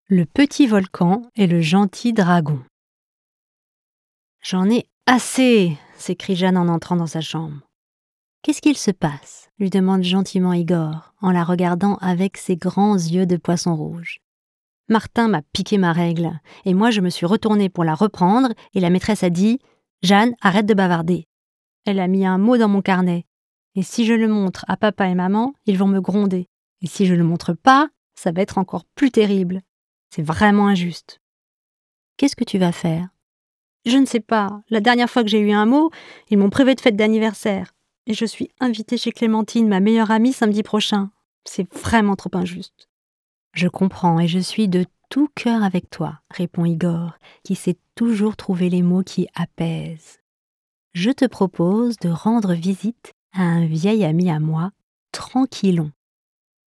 Le petit volcan et le gentil dragon. J'en ai assez, s'écrie Jeanne en entrant dans sa chambre. Qu'est-ce qu'il se passe lui demande gentiment Igor, en la regardant avec ses grands yeux de poisson rouge. Martin m'a piqué ma règle, et moi je me suis retournée pour la reprendre, et la maîtresse a dit « Jeanne, arrête de bavarder ». Elle a mis un mot dans mon carnet, et si je le montre à papa et maman, ils vont me gronder. Et si je le montre pas, ça va être encore plus terrible. C'est vraiment injuste. Qu'est-ce que tu vas faire ? Je ne sais pas. La dernière fois que j'ai eu un mot, ils m'ont privé de fête d'anniversaire. Et je suis invitée chez Clémentine, ma meilleure amie, samedi prochain. C'est vraiment trop injuste. Je comprends et je suis de tout cœur avec toi, répond Igor, qui sait toujours trouver les mots qui apaisent. Je te propose de rendre visite à un vieil ami à moi, Tranquillon. Tranquillon ?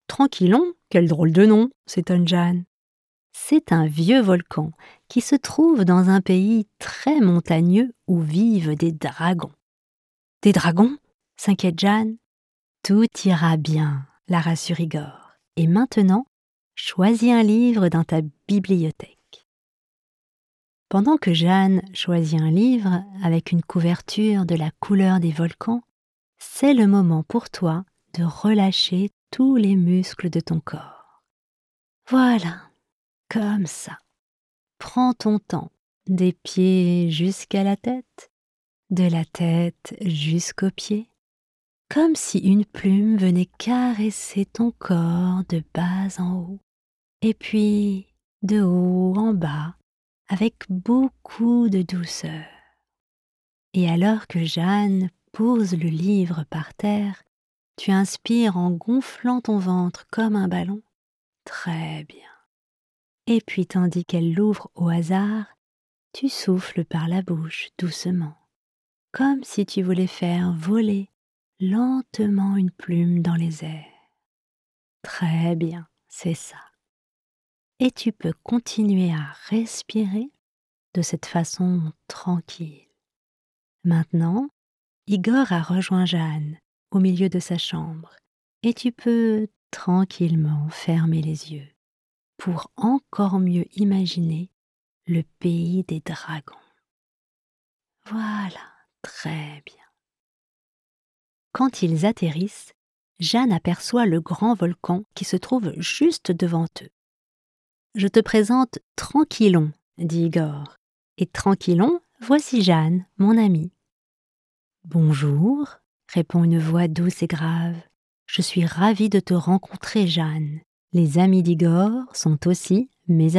Quel drôle de nom, s'étonne Jeanne. C'est un vieux volcan qui se trouve dans un pays très montagneux où vivent des dragons. Des dragons ? S'inquiète Jeanne. Tout ira bien, la rassure Igor. Et maintenant, choisis un livre dans ta bibliothèque. Pendant que Jeanne choisit un livre avec une couverture de la couleur des volcans, c'est le moment pour toi de relâcher tous les muscles de ton corps. Voilà. Comme ça. Prends ton temps, des pieds jusqu'à la tête, de la tête jusqu'aux pieds, comme si une plume venait caresser ton corps de bas en haut, et puis de haut en bas, avec beaucoup de douceur. Et alors que Jeanne pose le livre par terre, tu inspires en gonflant ton ventre comme un ballon. Très bien. Et puis tandis qu'elle l'ouvre au hasard, tu souffles par la bouche doucement, comme si tu voulais faire voler lentement une plume dans les airs. Très bien, c'est ça. Et tu peux continuer à respirer de cette façon tranquille. Maintenant, Igor a rejoint Jeanne au milieu de sa chambre et tu peux tranquillement fermer les yeux pour encore mieux imaginer le pays des dragons. Voilà, très bien. Quand ils atterrissent, Jeanne aperçoit le grand volcan qui se trouve juste devant eux. « Je te présente Tranquillon, » dit Igor. « Et Tranquillon, voici Jeanne, mon amie. »« Bonjour, » répond une voix douce et grave. « Je suis ravie de te rencontrer, Jeanne. Les amis d'Igor sont aussi mes amis. »